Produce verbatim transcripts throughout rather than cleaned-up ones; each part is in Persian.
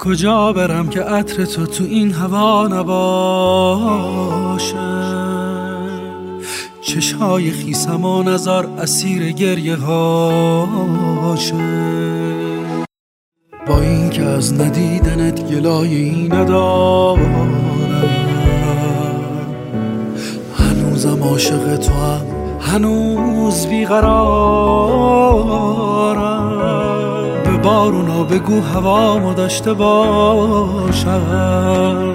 کجا برم که عطر تو تو این هوا نباشه؟ چشهای خیسم و نظر اسیر گریه هاشه. با این که از ندیدنت گلایی ندارم، هنوزم عاشق تو هم، هنوز بیقرارم. به بارونا بگو هوامو داشته باشم،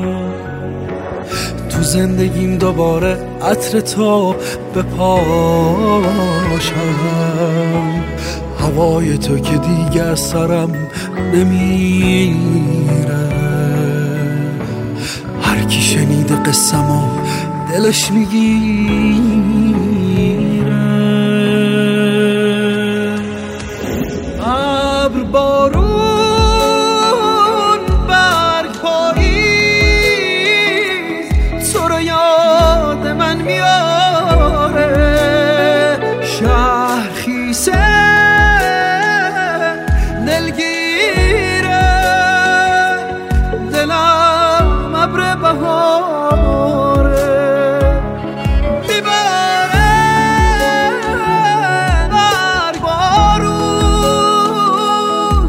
تو زندگیم دوباره عطر تو بپاشم. هوای تو که دیگه از سرم نمیره، هر کی شنیده قصه‌مو دلش میگیره. ابر بارون برگ پاییز تو رو یاد من میاره. شهر خیسه دلگیره، دلم ابر بهاره. میباره برگ بارون،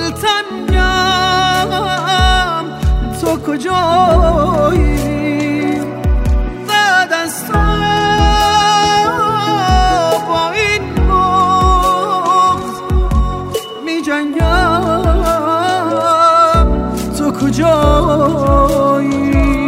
دلتنگم تو کجایی؟ بعد از تو با این بغض می جنگم، تو کجایی؟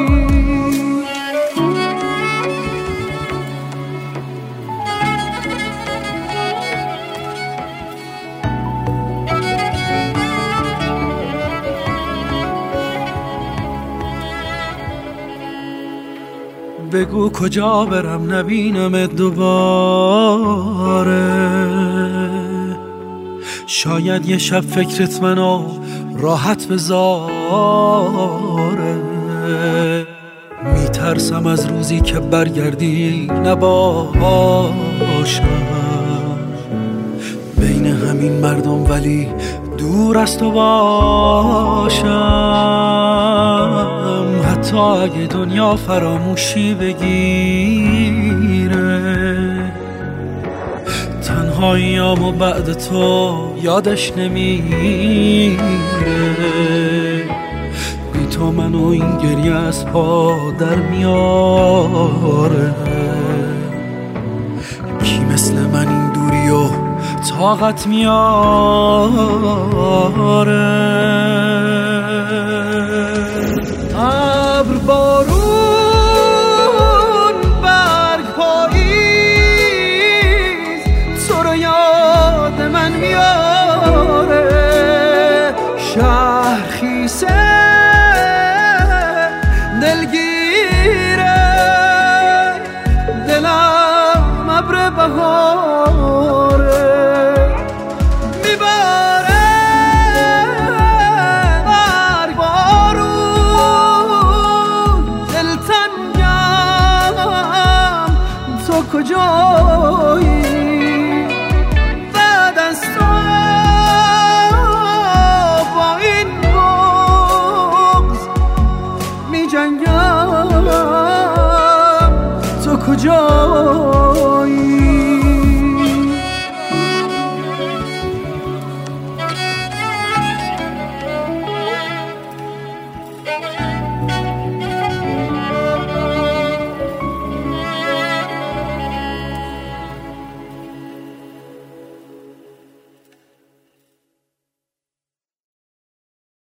بگو کجا برم نبینم دوباره. شاید یه شب فکرت منو راحت بذاره. میترسم از روزی که برگردی نباشم بین همین مردم، ولی دور از تو باشم. حتی اگه دنیا فراموشی بگیره، تنهاییامو بعد تو یادش نمیره. بی تو منو این گریه از پا در میاره. کی مثل من این دوری و طاقت میاره؟ ابر بارون برگ پاییز تو رو یاد من میاره. شهر خیسه دلگیره، دلم ابر بهاره. میباره برگ بارون، دلتنگم تو کجایی؟ بعد از تو با این بغض می جنگم، تو کجایی؟